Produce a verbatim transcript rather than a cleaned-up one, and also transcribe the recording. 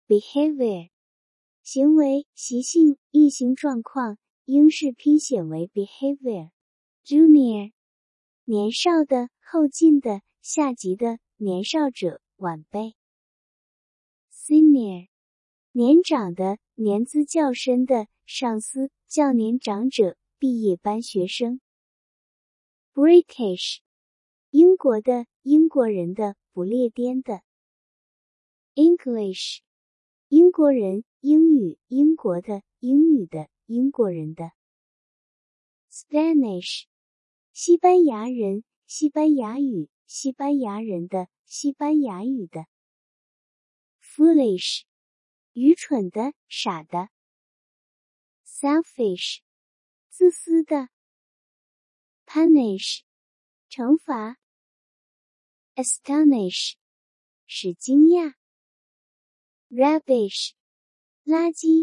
behavior， 行为、习性、运行状况，英式拼写为 behavior。Junior， 年少的、后进的、下级的、年少者、晚辈。Senior， 年长的、年资较深的、上司、较年长者、毕业班学生。British， 英国的、英国人的、不列颠的。English， 英国人、英语、英国的、英语的、英国人的。Spanish， 西班牙人、西班牙语、西班牙人的、西班牙语的。Foolish， 愚蠢的、傻的。Selfish， 自私的。Punish， 惩罚。Astonish， 使惊讶。Rubbish， 垃圾。